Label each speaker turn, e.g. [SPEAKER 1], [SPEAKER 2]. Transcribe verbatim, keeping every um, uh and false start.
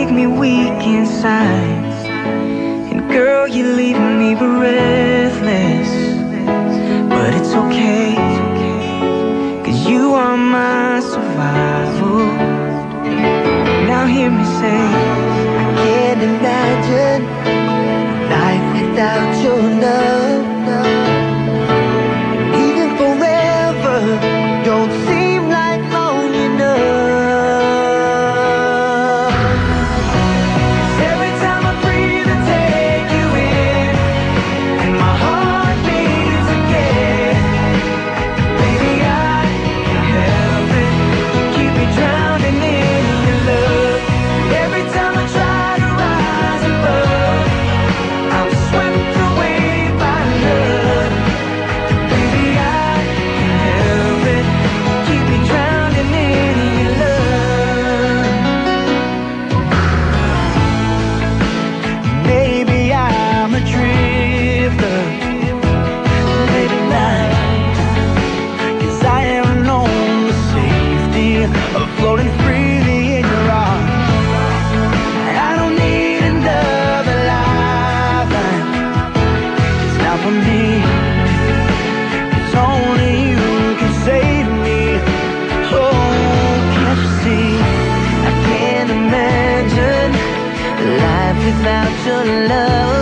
[SPEAKER 1] make me weak inside. And girl, you're leaving me breathless. But it's okay, 'cause you are my survival. Now hear me say,
[SPEAKER 2] I can't imagine life without your love. Even forever don't seem like long enough.
[SPEAKER 1] 'cause every time I breathe I take you in, and my heart beats again. Baby, I can't help it, keep me drowning in your love. Every time I try to rise above, I'm swept away by love. Baby, I can't help it, keep me drowning in your love.
[SPEAKER 2] Maybe I'm a drifter, maybe not, 'cause I have known the safety of floating freely in your arms. I don't need another lifeline, it's not for me. It's only you can save me. Oh, can't you see? I can't imagine life without your love.